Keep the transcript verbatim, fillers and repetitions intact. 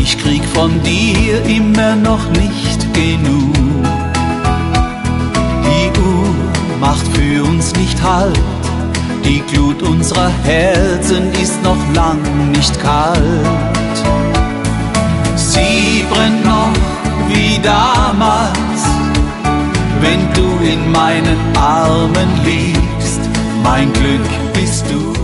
Ich krieg von dir immer noch nicht genug. Die Uhr macht für uns nicht Halt, die Glut unserer Herzen ist noch lang nicht kalt. Sie brennt noch wie damals, wenn du in meinen Armen liegst. Mein Glück bist du.